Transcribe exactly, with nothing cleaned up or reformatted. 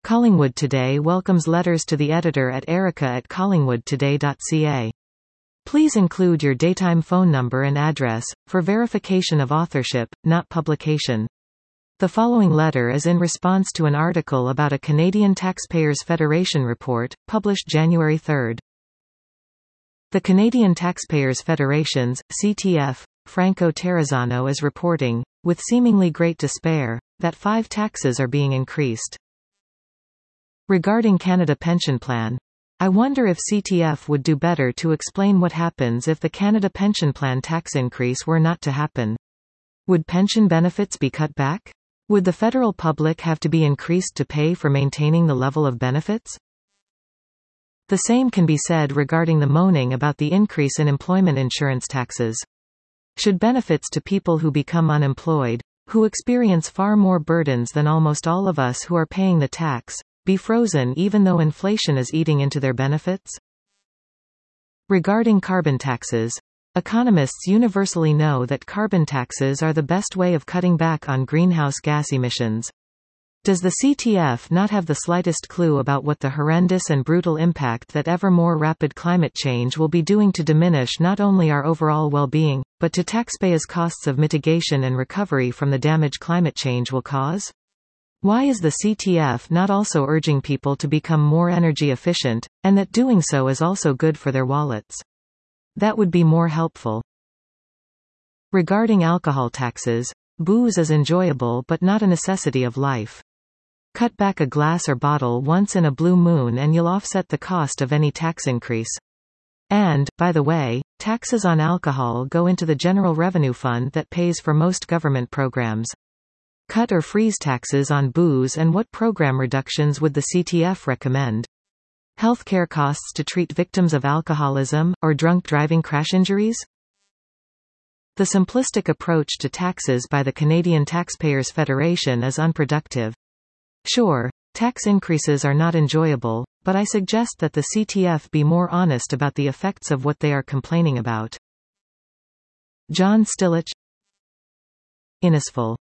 Collingwood Today welcomes letters to the editor at erica at collingwood today dot c a. Please include your daytime phone number and address, for verification of authorship, not publication. The following letter is in response to an article about a Canadian Taxpayers Federation report, published January third. The Canadian Taxpayers Federation's, C T F, Franco Terrazzano is reporting, with seemingly great despair, that five taxes are being increased. Regarding Canada Pension Plan, I wonder if C T F would do better to explain what happens if the Canada Pension Plan tax increase were not to happen. Would pension benefits be cut back? Would the federal public have to be increased to pay for maintaining the level of benefits? The same can be said regarding the moaning about the increase in employment insurance taxes. Should benefits to people who become unemployed, who experience far more burdens than almost all of us who are paying the tax, be frozen even though inflation is eating into their benefits? Regarding carbon taxes, economists universally know that carbon taxes are the best way of cutting back on greenhouse gas emissions. Does the C T F not have the slightest clue about what the horrendous and brutal impact that ever more rapid climate change will be doing to diminish not only our overall well-being, but to taxpayers' costs of mitigation and recovery from the damage climate change will cause? Why is the C T F not also urging people to become more energy efficient, and that doing so is also good for their wallets? That would be more helpful. Regarding alcohol taxes, booze is enjoyable but not a necessity of life. Cut back a glass or bottle once in a blue moon and you'll offset the cost of any tax increase. And, by the way, taxes on alcohol go into the General Revenue Fund that pays for most government programs. Cut or freeze taxes on booze, and what program reductions would the C T F recommend? Healthcare costs to treat victims of alcoholism, or drunk driving crash injuries? The simplistic approach to taxes by the Canadian Taxpayers Federation is unproductive. Sure, tax increases are not enjoyable, but I suggest that the C T F be more honest about the effects of what they are complaining about. John Stilich, Innisfil.